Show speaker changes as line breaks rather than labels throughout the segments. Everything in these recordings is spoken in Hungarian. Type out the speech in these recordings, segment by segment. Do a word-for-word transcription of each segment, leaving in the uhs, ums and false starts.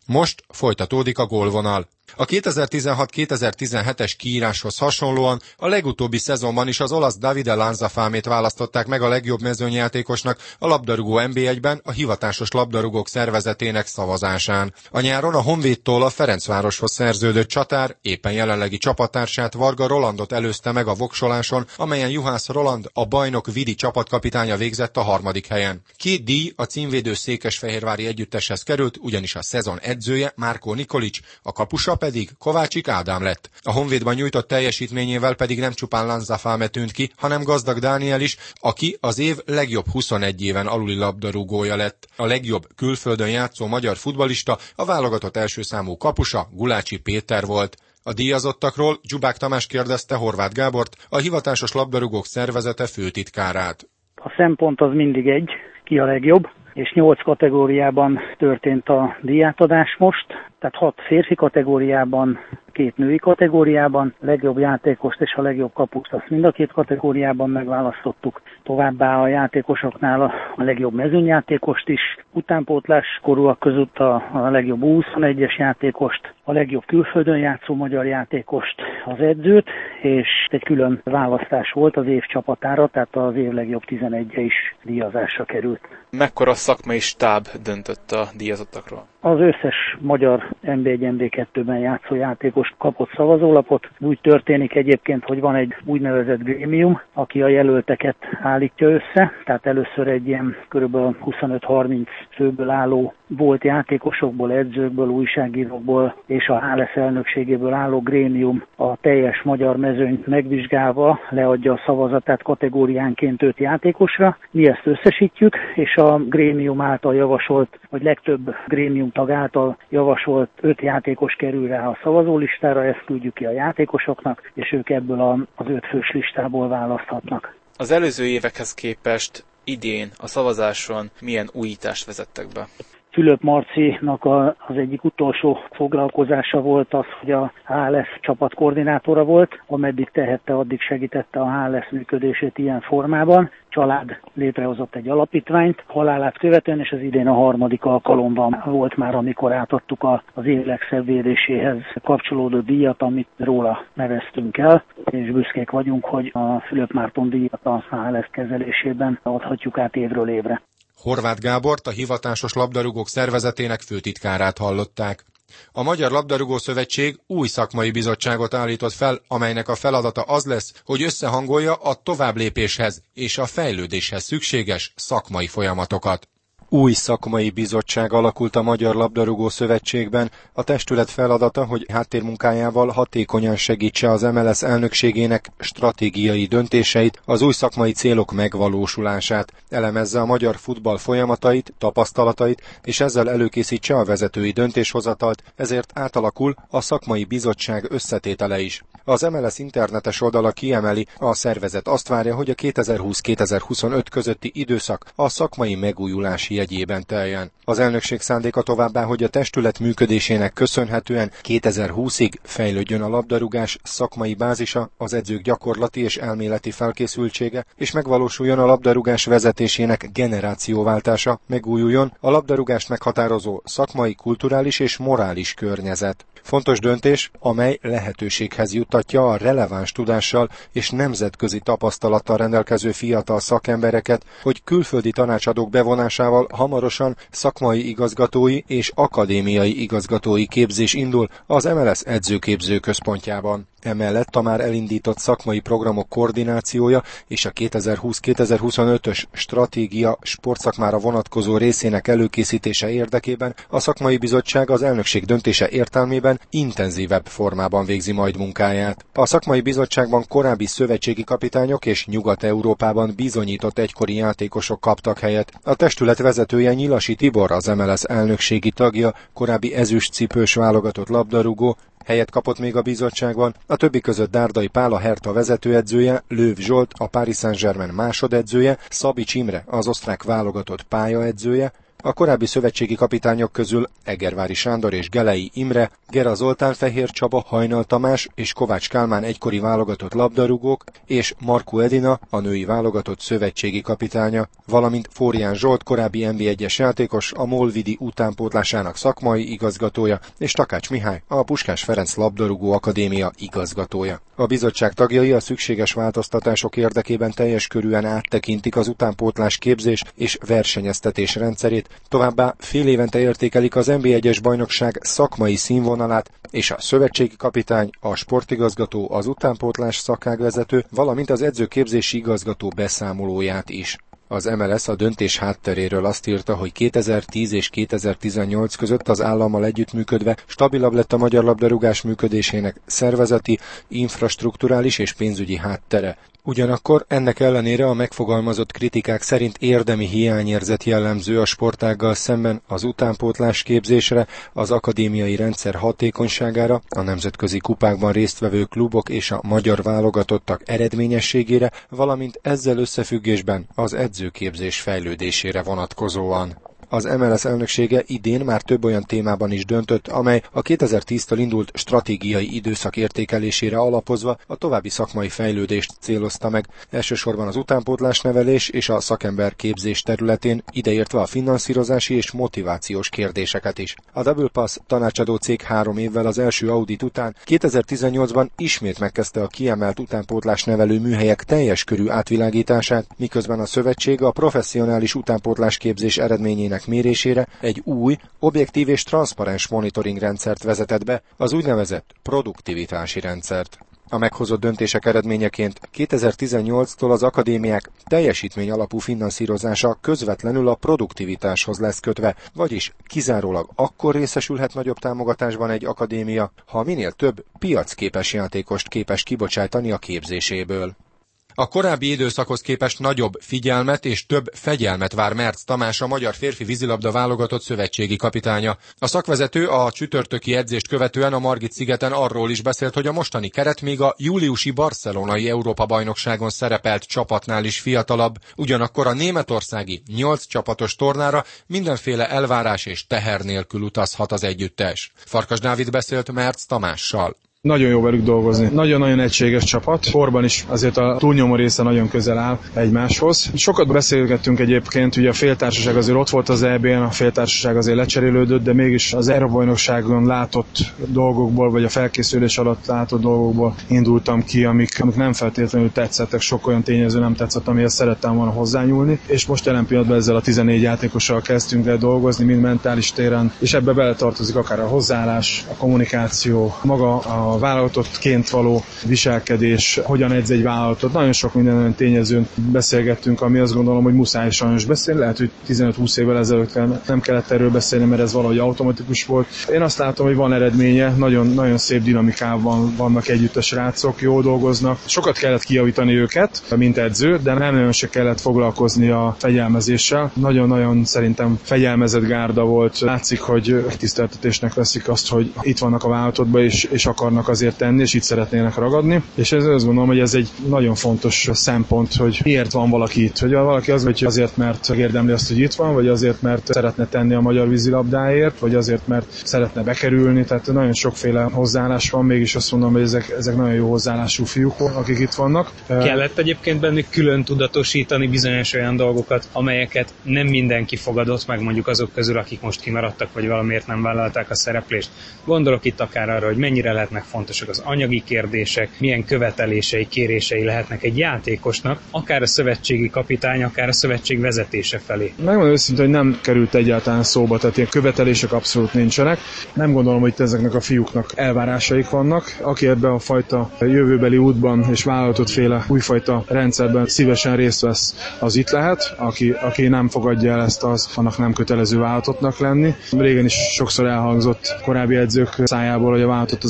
Most folytatódik a gólvonal. A kétezer-tizenhat kétezer-tizenhetes kiíráshoz hasonlóan a legutóbbi szezonban is az olasz Davide Lanzafámét választották meg a legjobb mezőnyjátékosnak a labdarúgó en bé egyben a hivatásos labdarúgók szervezetének szavazásán. A nyáron a Honvédtól a Ferencvároshoz szerződött csatár éppen jelenlegi csapattársát, Varga Rolandot előzte meg a voksoláson, amelyen Juhász Roland, a bajnok Vidi csapatkapitánya végzett a harmadik helyen. Két díj a címvédő székesfehérvári együtteshez került, ugyanis a szezon edzője Márkó Nikolics, a kapusa pedig Kovácsik Ádám lett. A Honvédban nyújtott teljesítményével pedig nem csupán Lanzafame tűnt ki, hanem Gazdag Dániel is, aki az év legjobb huszonegy éven aluli labdarúgója lett. A legjobb külföldön játszó magyar futballista a válogatott első számú kapusa Gulácsi Péter volt. A díjazottakról Dzsubák Tamás kérdezte Horváth Gábort, a hivatásos labdarúgók szervezete főtitkárát.
A szempont az mindig egy, ki a legjobb, és nyolc kategóriában történt a díjátadás most, tehát hat férfi kategóriában, két női kategóriában, legjobb játékost és a legjobb kapust azt mind a két kategóriában megválasztottuk. Továbbá a játékosoknál a, a legjobb mezőnyjátékost is, utánpótlás korúak között a, a legjobb huszonegyes játékost, a legjobb külföldön játszó magyar játékost, az edzőt, és egy külön választás volt az év csapatára, tehát az év legjobb tizenegye is díjazásra került.
Mekkora szakmai stáb döntött a díjazottakról?
Az összes magyar en bé egy en bé kettőben játszó játékos kapott szavazólapot. Úgy történik egyébként, hogy van egy úgynevezett grémium, aki a jelölteket állítja össze, tehát először egy ilyen kb. huszonöt-harminc főből álló volt játékosokból, edzőkből, újságírókból és a há el es elnökségéből álló grémium a teljes magyar mezőnyt megvizsgálva leadja a szavazatát kategóriánként öt játékosra. Mi ezt összesítjük, és a grémium által javasolt, vagy legtöbb grémium tag által javasolt öt játékos kerül rá a szavazólistára, ezt küldjük ki a játékosoknak, és ők ebből az öt fős listából választhatnak.
Az előző évekhez képest idén a szavazáson milyen újítást vezettek be?
Fülöp Marcinak az egyik utolsó foglalkozása volt az, hogy a há el es csapat koordinátora volt, ameddig tehette, addig segítette a há el es működését ilyen formában. Család létrehozott egy alapítványt halálát követően, és az idén a harmadik alkalomban volt már, amikor átadtuk az év legszebb védéséhez kapcsolódó díjat, amit róla neveztünk el, és büszkék vagyunk, hogy a Fülöp Márton díjat a há el es kezelésében adhatjuk át évről évre.
Horváth Gábort, a hivatásos labdarúgók szervezetének főtitkárát hallották. A Magyar Labdarúgó Szövetség új szakmai bizottságot állított fel, amelynek a feladata az lesz, hogy összehangolja a továbblépéshez és a fejlődéshez szükséges szakmai folyamatokat. Új szakmai bizottság alakult a Magyar Labdarúgó Szövetségben. A testület feladata, hogy háttérmunkájával hatékonyan segítse az em el es elnökségének stratégiai döntéseit, az új szakmai célok megvalósulását, elemezze a magyar futball folyamatait, tapasztalatait, és ezzel előkészítse a vezetői döntéshozatalt, ezért átalakul a szakmai bizottság összetétele is. Az em el es internetes oldala kiemeli, a szervezet azt várja, hogy a kétezer-húsz kétezer-huszonöt közötti időszak a szakmai megújulás jegyében teljen. Az elnökség szándéka továbbá, hogy a testület működésének köszönhetően kétezer-húszig fejlődjön a labdarúgás szakmai bázisa, az edzők gyakorlati és elméleti felkészültsége, és megvalósuljon a labdarúgás vezetésének generációváltása, megújuljon a labdarúgást meghatározó szakmai, kulturális és morális környezet. Fontos döntés, amely lehetőséghez juttatja a releváns tudással és nemzetközi tapasztalattal rendelkező fiatal szakembereket, hogy külföldi tanácsadók bevonásával hamarosan szakmai igazgatói és akadémiai igazgatói képzés indul az em el es edzőképző központjában. Emellett a már elindított szakmai programok koordinációja és a kétezer-húsz kétezer-huszonötös stratégia sportszakmára vonatkozó részének előkészítése érdekében a szakmai bizottság az elnökség döntése értelmében intenzívebb formában végzi majd munkáját. A szakmai bizottságban korábbi szövetségi kapitányok és Nyugat-Európában bizonyított egykori játékosok kaptak helyet. A testület vezetője Nyilasi Tibor, az em el es elnökségi tagja, korábbi ezüstcipős válogatott labdarúgó, helyet kapott még a bizottságban, a többi között Dárdai Pál, a Hertha vezetőedzője, Lőv Zsolt, a Paris Saint-Germain másodedzője, Szabics Imre, az osztrák válogatott pályaedzője, A korábbi szövetségi kapitányok közül Egervári Sándor és Gelei Imre, Gera Zoltán, Fehér Csaba, Hajnal Tamás és Kovács Kálmán egykori válogatott labdarúgók, és Markó Edina, a női válogatott szövetségi kapitánya, valamint Fórián Zsolt, korábbi en bé egyes játékos, a Molvidi utánpótlásának szakmai igazgatója, és Takács Mihály, a Puskás Ferenc labdarúgó akadémia igazgatója. A bizottság tagjai a szükséges változtatások érdekében teljes körűen áttekintik az utánpótlás képzés és versenyeztetés rendszerét, továbbá fél évente értékelik az en bé egyes bajnokság szakmai színvonalát, és a szövetségi kapitány, a sportigazgató, az utánpótlás szakágvezető, valamint az edzőképzési igazgató beszámolóját is. Az em el es a döntés hátteréről azt írta, hogy kétezer-tíz és kétezer-tizennyolc között az állammal együttműködve stabilabb lett a magyar labdarúgás működésének szervezeti, infrastrukturális és pénzügyi háttere. Ugyanakkor ennek ellenére a megfogalmazott kritikák szerint érdemi hiányérzet jellemző a sportággal szemben az utánpótlás képzésre, az akadémiai rendszer hatékonyságára, a nemzetközi kupákban résztvevő klubok és a magyar válogatottak eredményességére, valamint ezzel összefüggésben az edzőképzés fejlődésére vonatkozóan. Az em el es elnöksége idén már több olyan témában is döntött, amely a kétezer-tíztől indult stratégiai időszak értékelésére alapozva a további szakmai fejlődést célozta meg, elsősorban az utánpótlás nevelés és a szakember képzés területén, ideértve a finanszírozási és motivációs kérdéseket is. A Double Pass tanácsadó cég három évvel az első audit után kétezer-tizennyolcban ismét megkezdte a kiemelt utánpótlás nevelő műhelyek teljes körű átvilágítását, miközben a szövetség a professzionális utánpótlás képzés eredményének mérésére egy új, objektív és transzparens monitoring rendszert vezetett be, az úgynevezett produktivitási rendszert. A meghozott döntések eredményeként kétezer-tizennyolctól az akadémiák teljesítmény alapú finanszírozása közvetlenül a produktivitáshoz lesz kötve, vagyis kizárólag akkor részesülhet nagyobb támogatásban egy akadémia, ha minél több piacképes játékost képes kibocsátani a képzéséből. A korábbi időszakhoz képest nagyobb figyelmet és több fegyelmet vár Merc Tamás, a magyar férfi vízilabda válogatott szövetségi kapitánya. A szakvezető a csütörtöki edzést követően a Margit-szigeten arról is beszélt, hogy a mostani keret még a júliusi barcelonai Európa-bajnokságon szerepelt csapatnál is fiatalabb, ugyanakkor a németországi nyolc csapatos tornára mindenféle elvárás és teher nélkül utazhat az együttes. Farkas Dávid beszélt Merc Tamással.
Nagyon jó velük dolgozni. Nagyon-nagyon egységes csapat. Korban is azért a túlnyomó része nagyon közel áll egymáshoz. Sokat beszélgettünk egyébként, ugye a féltársaság azért ott volt az é bén, a féltársaság azért lecserélődött, de mégis az Európa-bajnokságon látott dolgokból, vagy a felkészülés alatt látott dolgokból indultam ki, amik, amik nem feltétlenül tetszettek, sok olyan tényező nem tetszett, amihez szerettem volna hozzányúlni, és most jelen pillanatban ezzel a tizennégy játékossal kezdtünk el dolgozni, mind mentális téren, és ebbe beletartozik akár a hozzáállás, a kommunikáció, maga a a válogatottként való viselkedés, hogyan edz egy vállalatot. Nagyon sok minden olyan tényezőn beszélgettünk, ami azt gondolom, hogy muszáj sajnos beszélni. Lehet, hogy tizenöt-húsz évvel ezelőtt nem kellett erről beszélni, mert ez valahogy automatikus volt. Én azt látom, hogy van eredménye, nagyon, nagyon szép dinamikában vannak együtt a srácok, jól dolgoznak. Sokat kellett kijavítani őket, mint edző, de nem nagyon se kellett foglalkozni a fegyelmezéssel. Nagyon-nagyon szerintem fegyelmezett gárda volt. Látszik, hogy tiszteltetésnek veszik azt, hogy itt vannak a vállalatodban, és, és akarnak azért tenni, és itt szeretnének ragadni. És ez azt gondolom, hogy ez egy nagyon fontos szempont, hogy miért van valaki itt. Hogy valaki az, hogy azért, mert érdemli azt, hogy itt van, vagy azért, mert szeretne tenni a magyar vízilabdáért, vagy azért, mert szeretne bekerülni. Tehát nagyon sokféle hozzáállás van, mégis azt mondom, hogy ezek, ezek nagyon jó hozzáállású fiúk, akik itt vannak.
Kellett egyébként bennük külön tudatosítani bizonyos olyan dolgokat, amelyeket nem mindenki fogadott meg, mondjuk azok közül, akik most kimaradtak, vagy valamiért nem vállalták a szereplést. Gondolok itt akár arra, hogy mennyire lehetnek fontosak az anyagi kérdések, milyen követelései, kérései lehetnek egy játékosnak, akár a szövetségi kapitány, akár a szövetség vezetése felé.
Megmondom őszintén, hogy nem került egyáltalán szóba, tehát ilyen követelések abszolút nincsenek. Nem gondolom, hogy ezeknek a fiúknak elvárásaik vannak. Aki ebben a fajta jövőbeli útban és vállalatot féle újfajta rendszerben szívesen részt vesz, az itt lehet. Aki, aki nem fogadja el ezt, az annak nem kötelező vállalatottnak lenni. Régen is sokszor elhangzott korábbi edzők szájából, hogy a vállalatot az nem egy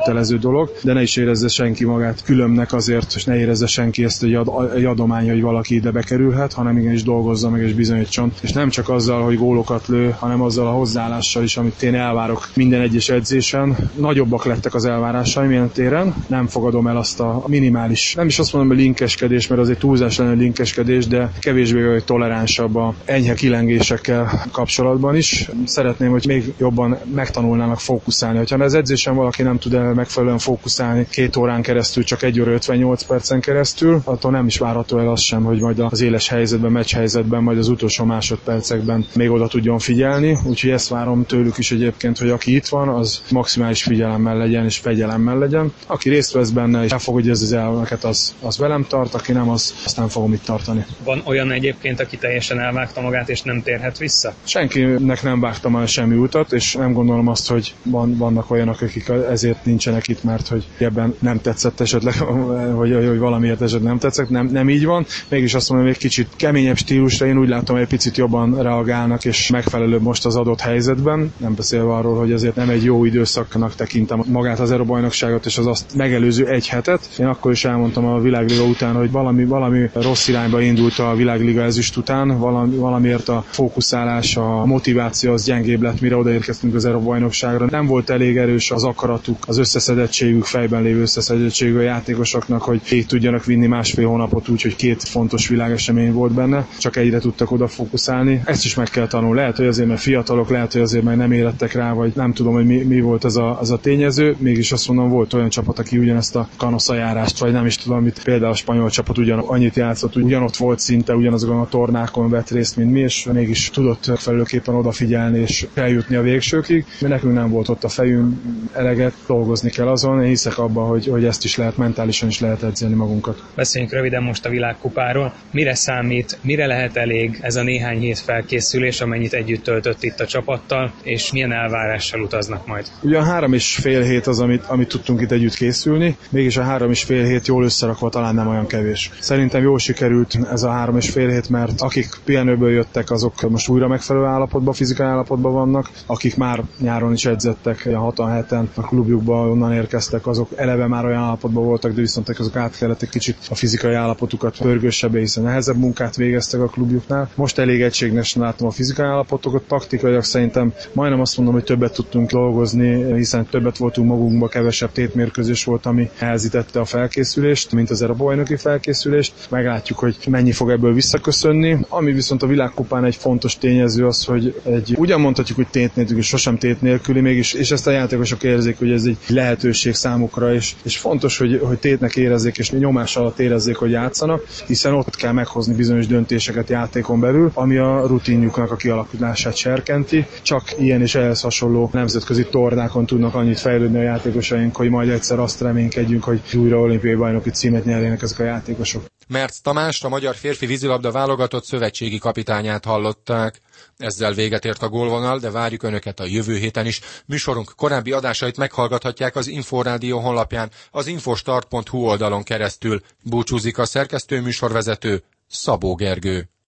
kötelező dolog, de ne is érezze senki magát különbnek azért, és ne érezze senki ezt egy, ad, egy adomány, hogy valaki ide bekerülhet, hanem igenis dolgozza meg és bizonyítson. És nem csak azzal, hogy gólokat lő, hanem azzal a hozzáállással is, amit én elvárok minden egyes edzésen. Nagyobbak lettek az elvárásaim ilyen téren, nem fogadom el azt a minimális, nem is azt mondom, hogy linkeskedés, mert azért túlzás lenne linkeskedés, de kevésbé vagy toleránsabb a enyhe kilengésekkel kapcsolatban is. Szeretném, hogy még jobban megtanulnának fókuszálni. Ha az edzésen valaki nem tud el megfelelően fókuszálni két órán keresztül, csak egy óra ötvennyolc percen keresztül, attól nem is várható el az sem, hogy majd az éles helyzetben, meccs helyzetben, majd az utolsó másodpercekben még oda tudjon figyelni. Úgyhogy ezt várom tőlük is egyébként, hogy aki itt van, az maximális figyelemmel legyen és fegyelemmel legyen. Aki részt vesz benne és elfogadja az elveket, az, az velem tart, aki nem, az, azt nem fogom itt tartani.
Van olyan egyébként, aki teljesen elvágta magát és nem térhet vissza?
Senkinek nem vágtam el semmi utat, és nem gondolom azt, hogy van, vannak olyanok, akik ezért nincsenek itt, mert hogy ebben nem tetszett esetleg, hogy, hogy valamiért esetleg nem tetszett, nem, nem így van. Mégis azt mondom, hogy egy kicsit keményebb stílusra, én úgy látom, hogy egy picit jobban reagálnak, és megfelelőbb most az adott helyzetben. Nem beszélve arról, hogy azért nem egy jó időszaknak tekintem magát az Európa-bajnokságot, és az azt megelőző egy hetet. Én akkor is elmondtam a világliga után, hogy valami, valami rossz irányba indult a világliga ezüst után, valami, valamiért a fókuszálás, a motiváció az gyengébb lett, mire odaérkeztünk az Európa-bajnokságra. Nem volt elég erős az akaratuk, az összeszedettségük, fejben lévő összeszedettségű a játékosoknak, hogy végig tudjanak vinni másfél hónapot úgy, hogy két fontos világesemény volt benne, csak egyre tudtak oda fókuszálni. Ezt is meg kell tanulni. Lehet, hogy azért, mert fiatalok, lehet, hogy azért, mert nem érettek rá, vagy nem tudom, hogy mi, mi volt az a, az a tényező. Mégis azt mondom, volt olyan csapat, aki ugyanezt a kanoszajárást, vagy nem is tudom, amit például a spanyol csapat ugyan annyit játszott, ugyanott volt szinte, ugyanazokon a tornákon vett részt, mint mi, és mégis tudott felelőképpen odafigyelni és eljutni a végsőkig. Mi nekünk nem volt ott a fejünk, eleget, dolgozni kell azon. Én hiszek abban, hogy, hogy ezt is lehet, mentálisan is lehet edzeni magunkat.
Beszéljünk röviden most a világkupáról. Mire számít, mire lehet elég ez a néhány hét felkészülés, amennyit együtt töltött itt a csapattal, és milyen elvárással utaznak majd?
Ugye a három és fél hét az, amit, amit tudtunk itt együtt készülni, mégis a három és fél hét jól összerakva talán nem olyan kevés. Szerintem jól sikerült ez a három és fél hét, mert akik pihenőből jöttek, azok most újra megfelelő állapotban, fizikai állapotban vannak, akik már nyáron is edzettek, a hatan heten a klubjukba onnan érkeztek, azok eleve már olyan állapotban voltak, de viszont azok át kellett egy kicsit a fizikai állapotukat pörgősebbé, hiszen nehezebb munkát végeztek a klubjuknál. Most elég egységnesen látom a fizikai állapotokat, taktikailag szerintem majdnem azt mondom, hogy többet tudtunk dolgozni, hiszen többet voltunk magunkba, kevesebb tétmérkőzés volt, ami nehezítette a felkészülést, mint az a bajnoki felkészülést. Meglátjuk, hogy mennyi fog ebből visszaköszönni. Ami viszont a világkupán egy fontos tényező az, hogy egy, ugyan mondhatjuk, hogy tét nélkül, és sosem tét nélküli, mégis, és ezt a játékosok érzik, hogy ez egy lehetőség számukra, és, és fontos, hogy, hogy tétnek érezzék, és nyomás alatt érezzék, hogy játszanak, hiszen ott kell meghozni bizonyos döntéseket játékon belül, ami a rutinjuknak a kialakulását serkenti. Csak ilyen és ehhez hasonló nemzetközi tornákon tudnak annyit fejlődni a játékosaink, hogy majd egyszer azt reménykedjünk, hogy újra olimpiai bajnoki címet nyerjenek ezek a játékosok.
Mertz Tamást, a magyar férfi vízilabda válogatott szövetségi kapitányát hallották. Ezzel véget ért a gólvonal, de várjuk Önöket a jövő héten is. Műsorunk korábbi adásait meghallgathatják az Inforádió honlapján, az infostart pont hu oldalon keresztül. Búcsúzik a szerkesztő műsorvezető, Szabó Gergő.